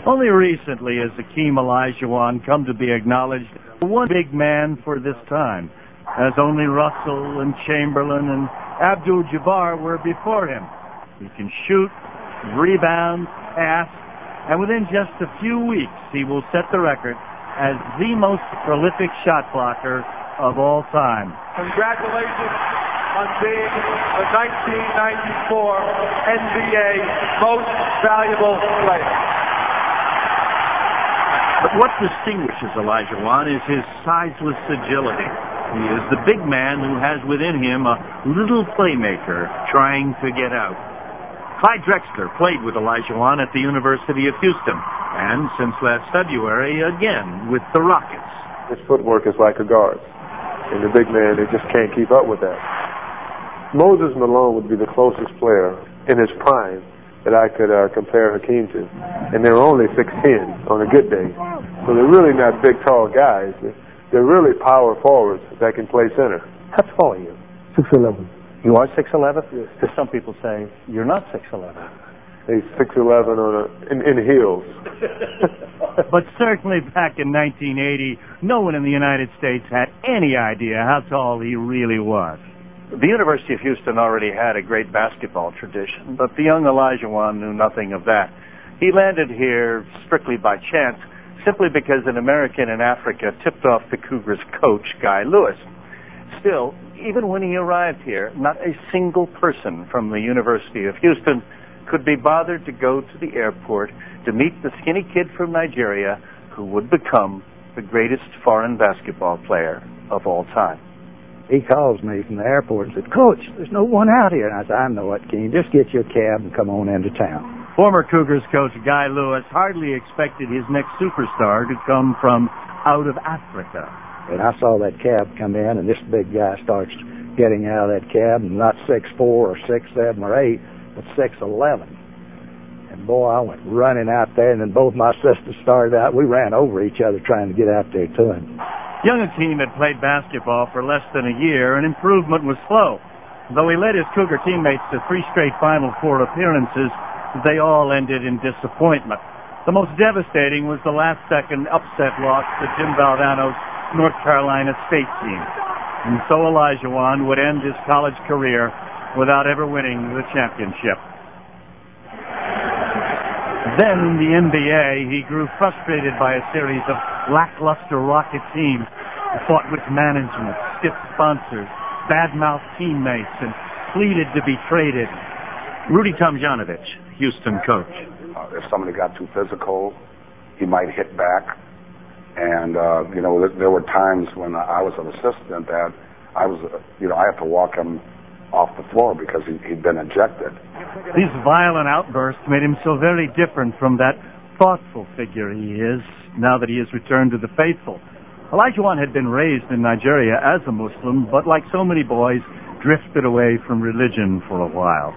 Only recently has Hakeem Olajuwon come to be acknowledged one big man for this time, as only Russell and Chamberlain and Abdul-Jabbar were before him. He can shoot, rebound, pass, and within just a few weeks he will set the record as the most prolific shot blocker of all time. Congratulations on being the 1994 NBA Most Valuable Player. But what distinguishes Olajuwon is his sizeless agility. He is the big man who has within him a little playmaker trying to get out. Clyde Drexler played with Olajuwon at the University of Houston, and since last February, again with the Rockets. His footwork is like a guard's, and the big man, they just can't keep up with that. Moses Malone would be the closest player in his prime that I could compare Hakeem to, and they're only 6'10" on a good day, so they're really not big, tall guys. They're really power forwards that can play center. How tall are you? 6'11". You are 6'11"? Yes. Because some people say you're not 6'11". He's 6'11" in heels. But certainly back in 1980, no one in the United States had any idea how tall he really was. The University of Houston already had a great basketball tradition, but the young Olajuwon knew nothing of that. He landed here strictly by chance, simply because an American in Africa tipped off the Cougars' coach, Guy Lewis. Still, even when he arrived here, not a single person from the University of Houston could be bothered to go to the airport to meet the skinny kid from Nigeria who would become the greatest foreign basketball player of all time. He calls me from the airport and said, "Coach, there's no one out here." And I said, "I know it, Keene. Just get your cab and come on into town." Former Cougars coach Guy Lewis hardly expected his next superstar to come from out of Africa. And I saw that cab come in, and this big guy starts getting out of that cab, and not 6'4" or 6'7" or 8", but 6'11". And boy, I went running out there, and then both my sisters started out. We ran over each other trying to get out there to him. Young Hakeem had played basketball for less than a year, and improvement was slow. Though he led his Cougar teammates to 3 straight Final Four appearances, they all ended in disappointment. The most devastating was the last-second upset loss to Jim Valvano's North Carolina State team. And so Olajuwon would end his college career without ever winning the championship. Then in the NBA, he grew frustrated by a series of lackluster Rocket teams who fought with management, stiff sponsors, bad-mouthed teammates, and pleaded to be traded. Rudy Tomjanovich, Houston coach. If somebody got too physical, he might hit back. And, there were times when I was an assistant that I had to walk him off the floor because he'd been ejected. These violent outbursts made him so very different from that thoughtful figure he is now that he has returned to the faithful. Olajuwon had been raised in Nigeria as a Muslim, but like so many boys, drifted away from religion for a while.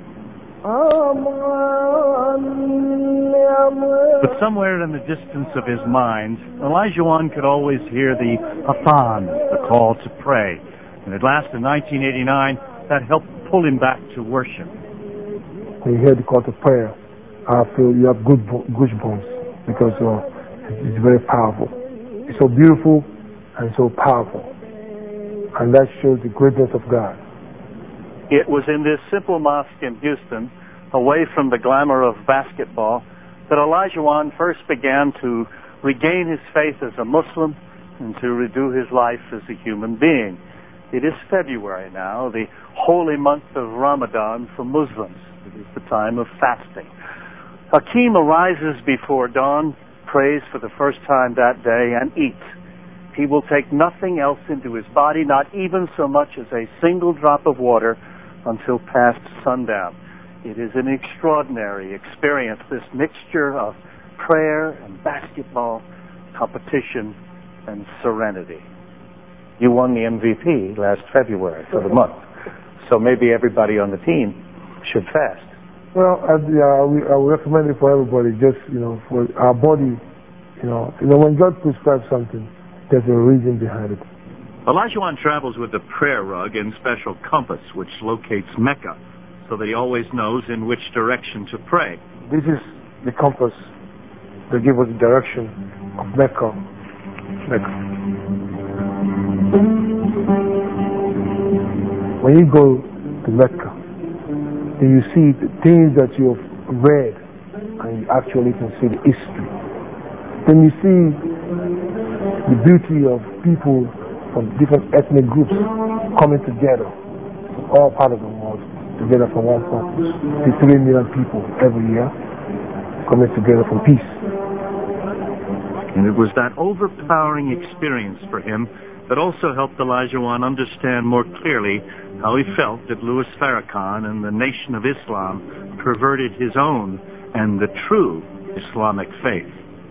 But somewhere in the distance of his mind, Olajuwon could always hear the Adhan, the call to pray. And at last, in 1989, that helped pull him back to worship. When you hear the call to prayer, I feel you have goosebumps because it's very powerful. It's so beautiful and so powerful. And that shows the greatness of God. It was in this simple mosque in Houston, away from the glamour of basketball, that Olajuwon first began to regain his faith as a Muslim and to redo his life as a human being. It is February now, the holy month of Ramadan for Muslims. It is the time of fasting. Hakeem arises before dawn, prays for the first time that day, and eats. He will take nothing else into his body, not even so much as a single drop of water, until past sundown. It is an extraordinary experience, this mixture of prayer and basketball, competition and serenity. You won the MVP last February for the month, so maybe everybody on the team should fast. Well, I would recommend it for everybody, just, for our body, when God prescribes something, there's a reason behind it. Olajuwon travels with a prayer rug and special compass, which locates Mecca, so that he always knows in which direction to pray. This is the compass they gave us the direction of Mecca. When you go to Mecca, then you see the things that you have read, and you actually can see the history. Then you see the beauty of people from different ethnic groups coming together, all part of the world, together for one purpose. The 3 million people every year coming together for peace. And it was that overpowering experience for him that also helped Olajuwon understand more clearly how he felt that Louis Farrakhan and the Nation of Islam perverted his own and the true Islamic faith.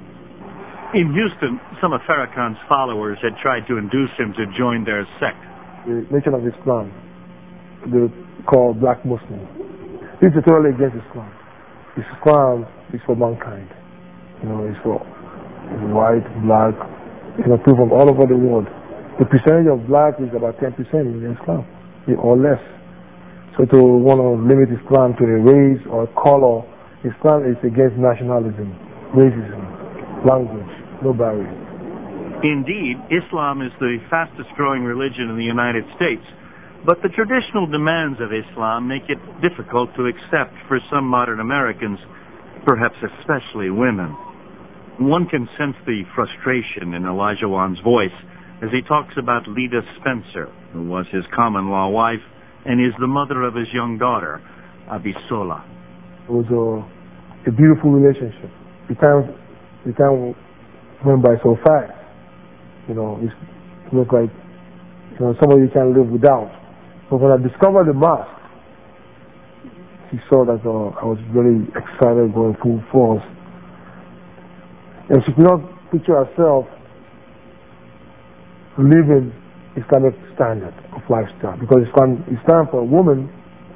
In Houston, some of Farrakhan's followers had tried to induce him to join their sect. The Nation of Islam, they call black Muslims. This is totally against Islam. Islam is for mankind. It's for white, black, people from all over the world. The percentage of black is about 10% in Islam, or less. So to want to limit Islam to a race or a color, Islam is against nationalism, racism, language, no barriers. Indeed, Islam is the fastest growing religion in the United States, but the traditional demands of Islam make it difficult to accept for some modern Americans, perhaps especially women. One can sense the frustration in Olajuwon's voice as he talks about Leda Spencer, who was his common-law wife and is the mother of his young daughter, Abisola. It was a beautiful relationship. The time went by so fast. It looked like somebody you can't live without. But when I discovered the mosque, she saw that I was very excited, going full force. And she could not picture herself living Islamic standard of lifestyle, because Islam for a woman,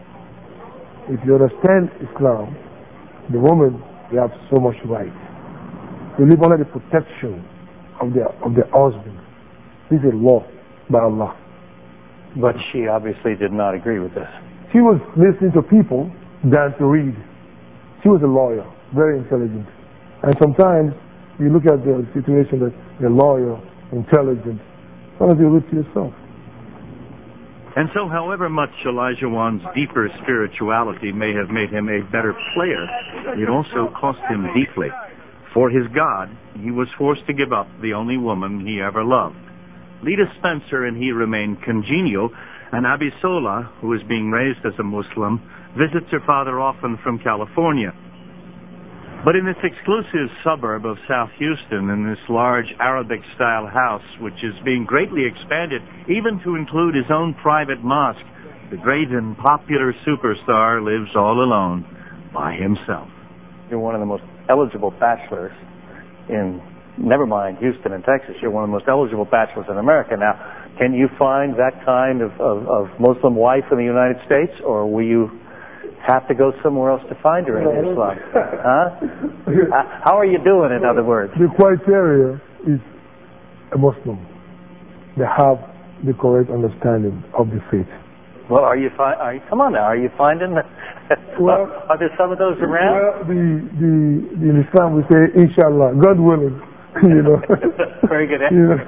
if you understand Islam, the woman, they have so much right. They live under the protection of their husband. This is a law by Allah. But she obviously did not agree with this. She was listening to people than to read. She was a lawyer, very intelligent. And sometimes you look at the situation that a lawyer, intelligent, sometimes you look to yourself. And so, however much Olajuwon's deeper spirituality may have made him a better player, it also cost him deeply. For his God, he was forced to give up the only woman he ever loved. Leda Spencer and he remained congenial, and Abisola, who is being raised as a Muslim, visits her father often from California. But in this exclusive suburb of South Houston, in this large Arabic-style house, which is being greatly expanded, even to include his own private mosque, the great and popular superstar lives all alone, by himself. You're one of the most eligible bachelors in, never mind Houston and Texas, you're one of the most eligible bachelors in America. Now, can you find that kind of Muslim wife in the United States, or will you have to go somewhere else to find her in Islam? Huh? How are you doing, in other words? The criteria is a Muslim. They have the correct understanding of the faith. Well, come on now, are you finding that? Well, are there some of those around? Well, in Islam we say, inshallah, God willing. Very good.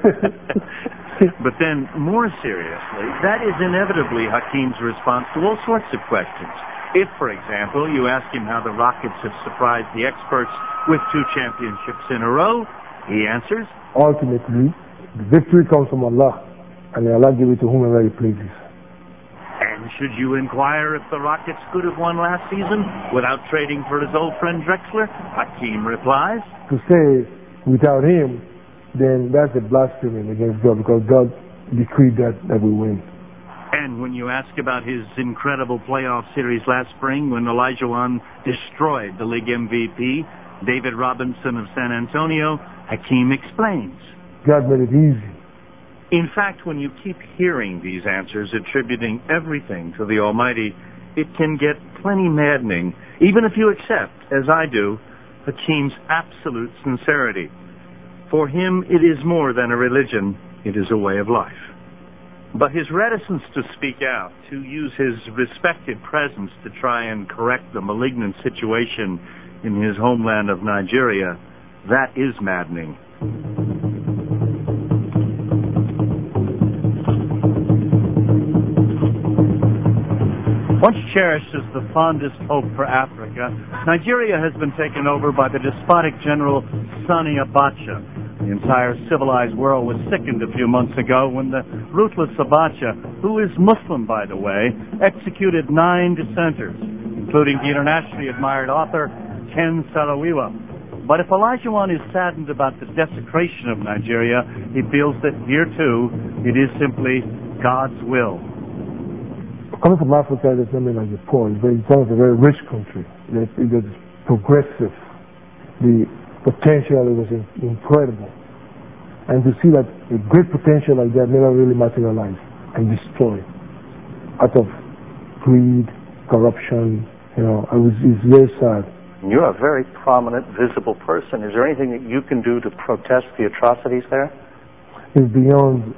But then, more seriously, that is inevitably Hakeem's response to all sorts of questions. If, for example, you ask him how the Rockets have surprised the experts with 2 championships in a row, he answers, ultimately, the victory comes from Allah, and Allah gives it to whomever He pleases. And should you inquire if the Rockets could have won last season without trading for his old friend Drexler, Hakeem replies, to say without him, then that's a blasphemy against God, because God decreed that we win. And when you ask about his incredible playoff series last spring, when Olajuwon destroyed the league MVP, David Robinson of San Antonio, Hakeem explains, God made it easy. In fact, when you keep hearing these answers attributing everything to the Almighty, it can get plenty maddening, even if you accept, as I do, Hakeem's absolute sincerity. For him, it is more than a religion, it is a way of life. But his reticence to speak out, to use his respected presence to try and correct the malignant situation in his homeland of Nigeria, That is maddening. Once cherished as the fondest hope for Africa, Nigeria has been taken over by the despotic general Sani Abacha. The entire civilized world was sickened a few months ago when the ruthless Abacha, who is Muslim by the way, executed 9 dissenters, including the internationally admired author Ken Saro-Wiwa. But if Olajuwon is saddened about the desecration of Nigeria, he feels that here too it is simply God's will. Coming from Africa, there's nothing like the poor. It's a very rich country. It's progressive. The potential was incredible. And to see that a great potential like that never really materialized and destroyed out of greed, corruption, it's very sad. You're a very prominent, visible person. Is there anything that you can do to protest the atrocities there? It's beyond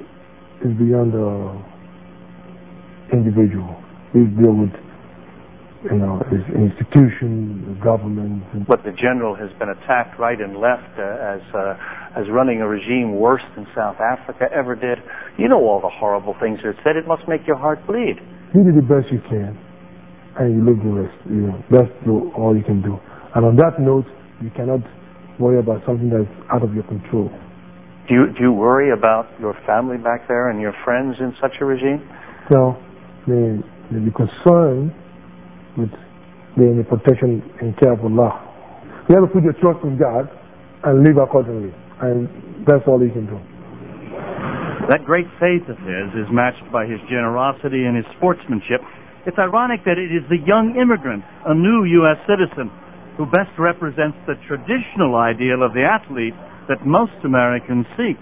individual. We deal with, his institution, the government. But the general has been attacked right and left as running a regime worse than South Africa ever did. You know all the horrible things that are said. It must make your heart bleed. You do the best you can, and you leave the rest. That's all you can do. And on that note, you cannot worry about something that's out of your control. Do you worry about your family back there and your friends in such a regime? No. They be concerned with the protection and care of Allah. You have to put your trust in God and live accordingly. And that's all you can do. That great faith of his is matched by his generosity and his sportsmanship. It's ironic that it is the young immigrant, a new U.S. citizen, who best represents the traditional ideal of the athlete that most Americans seek.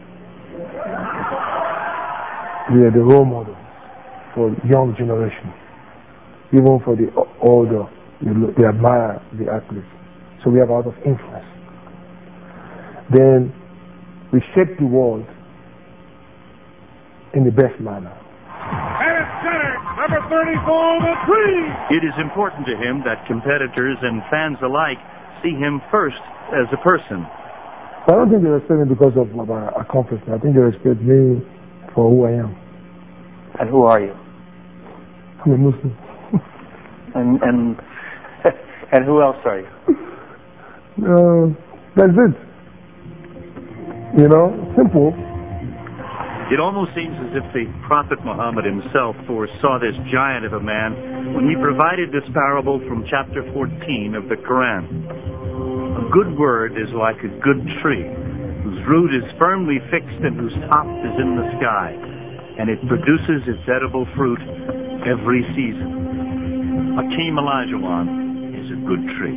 We are the role model for young generation. Even for the older, they admire the athletes. So we have a lot of influence. Then we shape the world in the best manner. And it's centered, number 34, the three. It is important to him that competitors and fans alike see him first as a person. I don't think they respect me because of my accomplishment. I think they respect me for who I am. And who are you? I'm a Muslim. And who else are you? That's it. Simple. It almost seems as if the Prophet Muhammad himself foresaw this giant of a man when he provided this parable from chapter 14 of the Quran. A good word is like a good tree, whose root is firmly fixed and whose top is in the sky, and it produces its edible fruit every season. Hakeem Olajuwon is a good tree.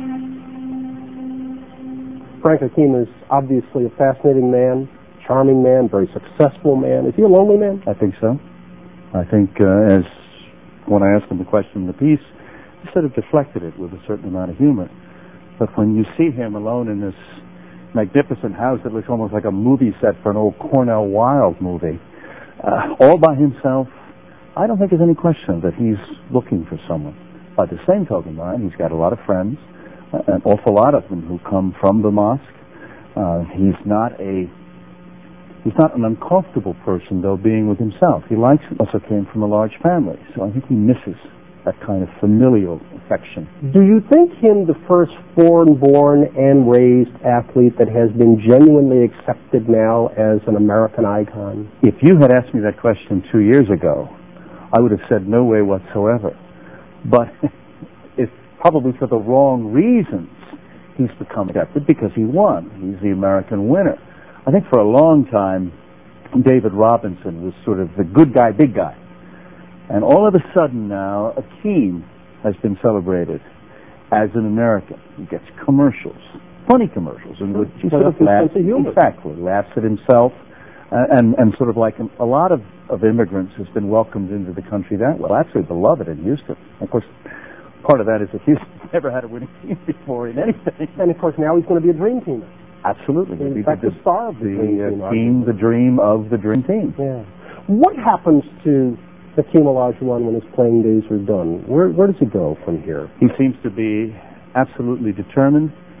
Frank Hakeem is obviously a fascinating man, charming man, very successful man. Is he a lonely man? I think so. I think as when I asked him the question in the piece, he sort of deflected it with a certain amount of humor. But when you see him alone in this magnificent house that looks almost like a movie set for an old Cornell Wilde movie, all by himself, I don't think there's any question that he's looking for someone. By the same token, mind, he's got a lot of friends, an awful lot of them who come from the mosque. He's not an uncomfortable person, though, being with himself. He also came from a large family, so I think he misses that kind of familial affection. Do you think him the first foreign-born and raised athlete that has been genuinely accepted now as an American icon? If you had asked me that question 2 years ago, I would have said no way whatsoever. But it's probably for the wrong reasons he's become accepted, because he won. He's the American winner. I think for a long time, David Robinson was sort of the good guy, big guy. And all of a sudden now, Hakeem has been celebrated as an American. He gets commercials, funny commercials, in which he sort of laughs, exactly, laughs at himself, and sort of like a lot of immigrants has been welcomed into the country that way. Well, absolutely beloved in Houston. Of course, part of that is that Houston's never had a winning team before in anything. And of course, now he's going to be a dream teamer. Absolutely. In fact, the star of the dream team. The dream of the dream team. Yeah. What happens to Hakeem Olajuwon when his playing days are done? Where does he go from here? He seems to be absolutely determined,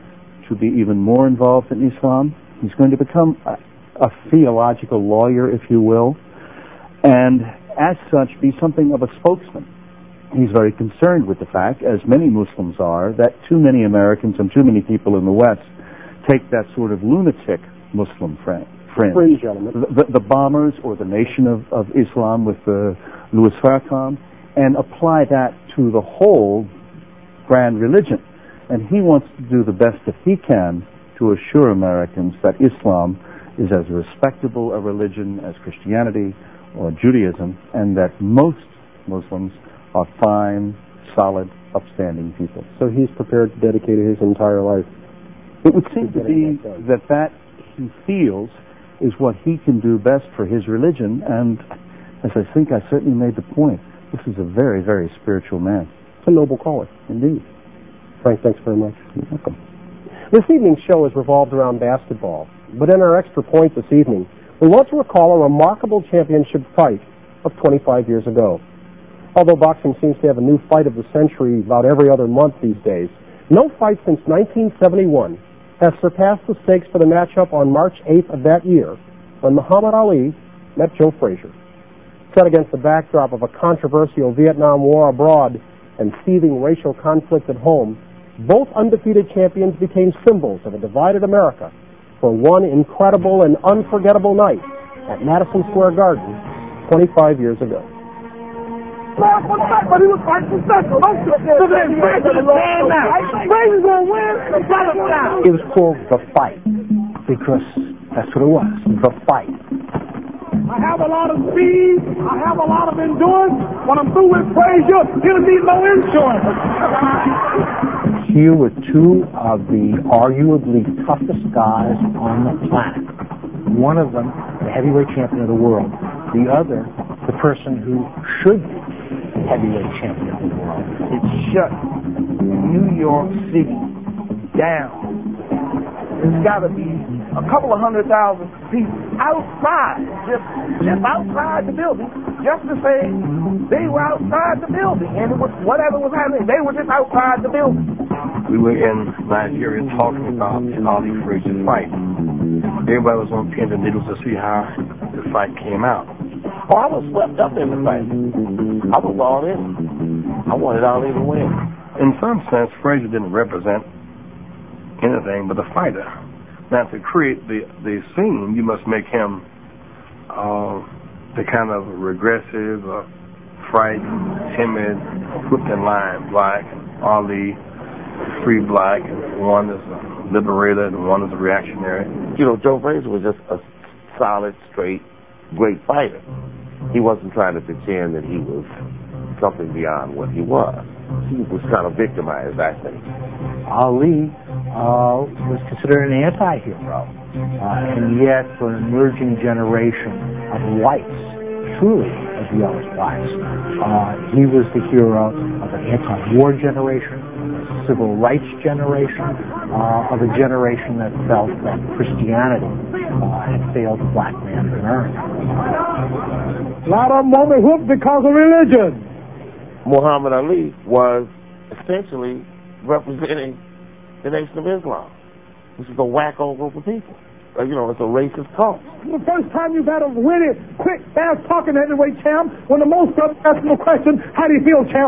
to be even more involved in Islam. He's going to become a theological lawyer, if you will, and as such be something of a spokesman. He's very concerned with the fact, as many Muslims are, that too many Americans and too many people in the West take that sort of lunatic Muslim fringe. The Bombers or the Nation of Islam with Louis Farrakhan, and apply that to the whole grand religion. And he wants to do the best that he can to assure Americans that Islam is as respectable a religion as Christianity or Judaism, and that most Muslims are fine, solid, upstanding people. So he's prepared to dedicate his entire life. It would seem to be that he feels is what he can do best for his religion, and as I think I certainly made the point, this is a very, very spiritual man. It's a noble calling. Indeed. Frank, thanks very much. You're welcome. This evening's show is revolved around basketball, but in our extra point this evening, we want to recall a remarkable championship fight of 25 years ago. Although boxing seems to have a new fight of the century about every other month these days, no fight since 1971 has surpassed the stakes for the matchup on March 8th of that year when Muhammad Ali met Joe Frazier. Set against the backdrop of a controversial Vietnam War abroad and seething racial conflict at home, both undefeated champions became symbols of a divided America for one incredible and unforgettable night at Madison Square Garden 25 years ago. But he was fighting special. It was called The Fight because that's what it was, The Fight. I have a lot of speed. I have a lot of endurance. When I'm through with Frazier, he'll need no insurance. Here were two of the arguably toughest guys on the planet. One of them, the heavyweight champion of the world. The other, the person who should be the heavyweight champion of the world. It shut New York City down. There's got to be a couple of 100,000 people outside, just outside the building, just to say they were outside the building, and it was whatever was happening, they were just outside the building. We were in Nigeria talking about the Ali Frazier fight. Everybody was on pins and needles to see how the fight came out. Oh, I was swept up in the fight. I was all in. I wanted Ali to win. In some sense, Frazier didn't represent anything but a fighter. Now, to create the scene, you must make him the kind of regressive, frightened, timid, whipped in line black. Ali, free black, and one is a liberator and one is a reactionary. You know, Joe Frazier was just a solid, straight, great fighter. He wasn't trying to pretend that he was something beyond what he was. He was kind of victimized, I think. Ali was considered an anti-hero, and yet for an emerging generation of whites, truly as well as blacks, he was the hero of an anti-war generation, a civil rights generation, of a generation that felt that Christianity had failed the black man in America. A lot of them only whooped because of religion. Muhammad Ali was essentially representing the Nation of Islam, which is a wacko group of people. You know, it's a racist cult. The first time you've had a witty, quick, fast-talking heavyweight champ, when the most of them ask him a question, how do you feel, champ?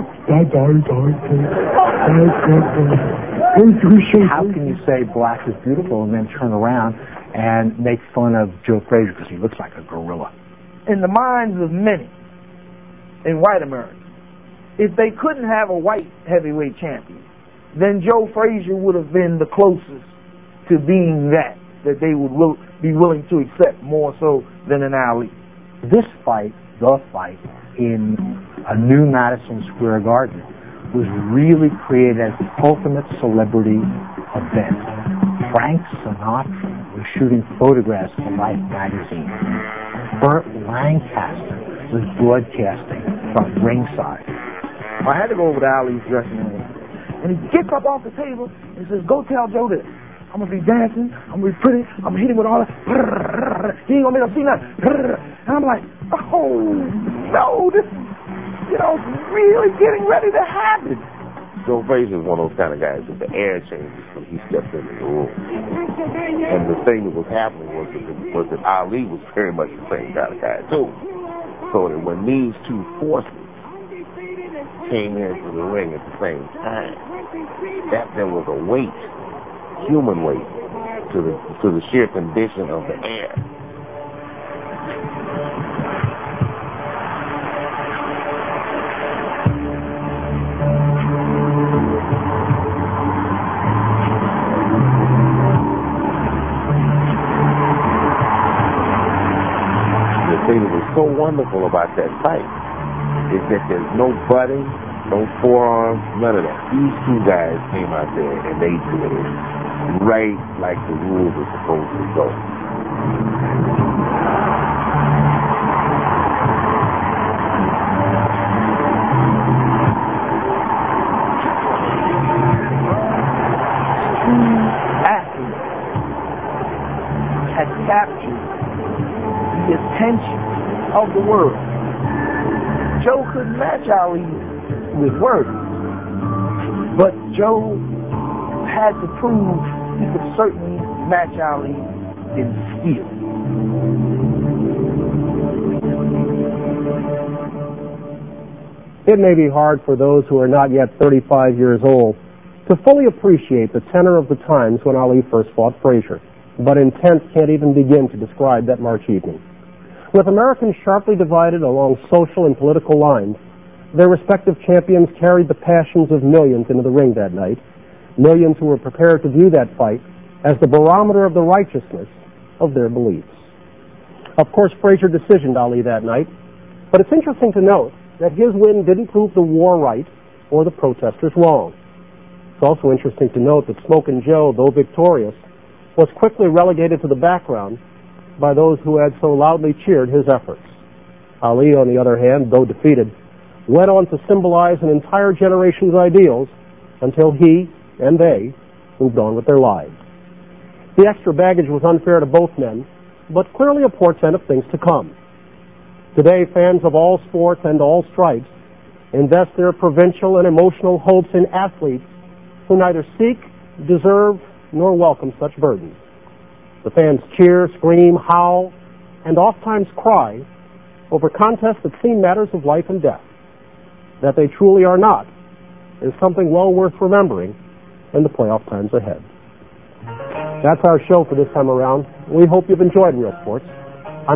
How can you say black is beautiful and then turn around and make fun of Joe Frazier because he looks like a gorilla? In the minds of many in white America, if they couldn't have a white heavyweight champion, then Joe Frazier would have been the closest to being that they would be willing to accept more so than an Ali. This fight, the fight, in a new Madison Square Garden was really created as the ultimate celebrity event. Frank Sinatra was shooting photographs for Life magazine. Burt Lancaster was broadcasting from ringside. I had to go over to Ali's dressing room. And he gets up off the table and says, go tell Joe this. I'm going to be dancing. I'm going to be pretty. I'm going to hit him with all that. He ain't going to make him see nothing. And I'm like, oh, no, this is, really getting ready to happen. Joe Frazier is one of those kind of guys that the air changes when he steps into the room. And the thing that was happening was that Ali was very much the same kind of guy too. So that when these two forces came into the ring at the same time, that there was a weight, human weight, to the sheer condition of the air. The thing that was so wonderful about that fight is that there's no butting, no forearms, none of that. These two guys came out there and they did it right like the rules are supposed to go. Athletes had captured the attention of the world. Joe couldn't match Ali with words, but Joe had to prove he could certainly match Ali in skill. It may be hard for those who are not yet 35 years old to fully appreciate the tenor of the times when Ali first fought Frazier, but intent can't even begin to describe that March evening. With Americans sharply divided along social and political lines, their respective champions carried the passions of millions into the ring that night, millions who were prepared to view that fight as the barometer of the righteousness of their beliefs. Of course, Frazier decisioned Ali that night, but it's interesting to note that his win didn't prove the war right or the protesters wrong. It's also interesting to note that Smokin' Joe, though victorious, was quickly relegated to the background by those who had so loudly cheered his efforts. Ali, on the other hand, though defeated, went on to symbolize an entire generation's ideals until he and they moved on with their lives. The extra baggage was unfair to both men, but clearly a portent of things to come. Today, fans of all sports and all stripes invest their provincial and emotional hopes in athletes who neither seek, deserve, nor welcome such burdens. The fans cheer, scream, howl, and oftentimes cry over contests that seem matters of life and death. That they truly are not is something well worth remembering in the playoff times ahead. That's our show for this time around. We hope you've enjoyed Real Sports.